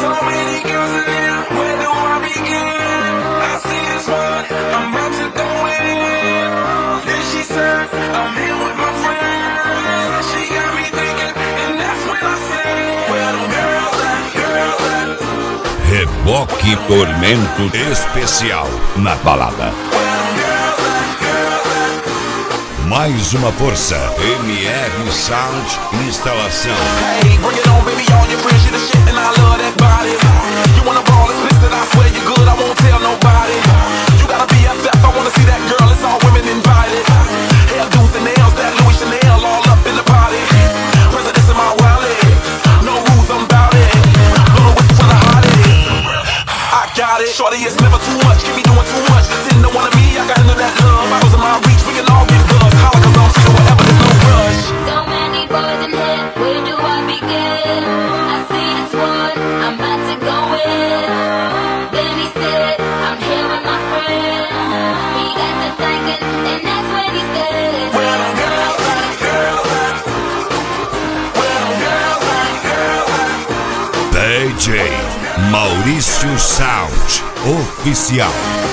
many girls in here, where do I begin? I see this one, I'm about to go in. Then she said, I'm here with my friends. She got me thinking, and that's when I said, where them girls at, girls at? Reboque Tormento especial na balada. Mais uma força. MR Sound Instalação. Hey, bring it on, baby, all your friends, you the shit, and I love that body. You wanna ball, explicit, I swear you're good, I won't tell nobody. You gotta be FF, I wanna see that girl, it's all women invited. Hair dudes and nails, that Louis Chanel, all up in the party. Presidents in my wallet, no rules, I'm bout it. Little whistle for the hottie. I got it, shorty, it's never too much, keep me doing too much. Didn't know one of me, I got into that love. I was in my reach, we can all get buzzed. Holla, cause I'm free, whatever, there's no rush. So many boys in here, where do I begin? I see this one, I'm about to go in. Then he said, I'm here with my friends. He got to thinking, and that's when he said, Where them girls at, girls at? Where them girls at, girls at? DJ Maurício Sound Oficial.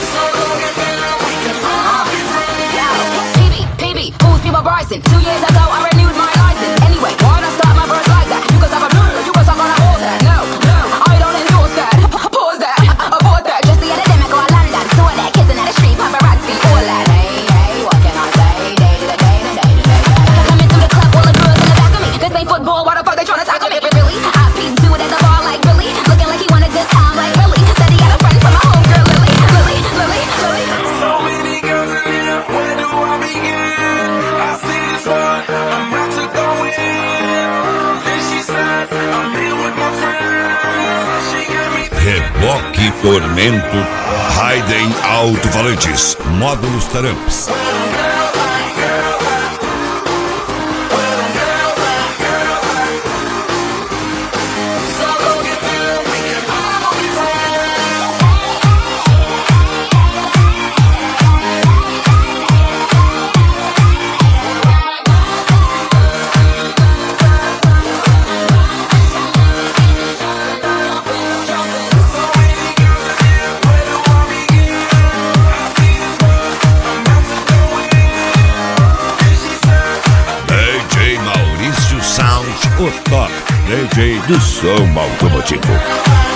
Who's people Bryson? 2 years ago I renewed my license. Anyway, why not start my verse like that? You can suck a blue, you can suck on a horse that. No, I don't endorse that. Pause that, abort that. Just the other day I go to London. Saw that kissing at the street, paparazzi, all that. Hey, what can I say? Day to the day to day to day. Coming through the club, all the girls in the back of me. This ain't football, why the fuck they tryna tackle me? Really? I peeped to it at the bar like Billy. Looking like he wanted good time like Billy. Said he had a friend from my homegirl Lily. So many girls in here, where do I begin? I see this one, I'm about to go in. Then she said, I'm here with my friends. She got me Reboque Tormento. Raiden Alto-Falantes. Módulos Taramps. DJ Maurício Sound, o top DJ do som automotivo.